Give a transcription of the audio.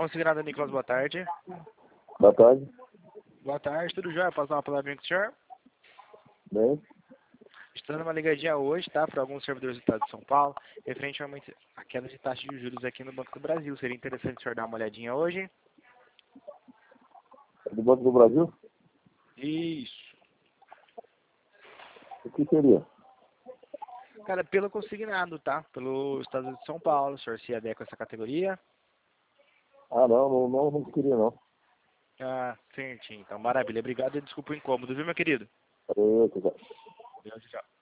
Consignado Nicolas, boa tarde. Boa tarde. Boa tarde, tudo jóia? Posso dar uma palavrinha com o senhor? Bem, Estou dando uma ligadinha hoje, tá? Para alguns servidores do estado de São Paulo, referente à queda de taxa de juros aqui no Banco do Brasil. Seria interessante o senhor dar uma olhadinha hoje? é do Banco do Brasil? Isso. O que seria? Cara, pelo consignado, tá? Pelo estado de São Paulo, o senhor se adequa a essa categoria? Ah, não queria não. Ah, certinho. Então, maravilha. Obrigado e desculpa o incômodo, viu, meu querido? Valeu, tchau. Deus, tchau.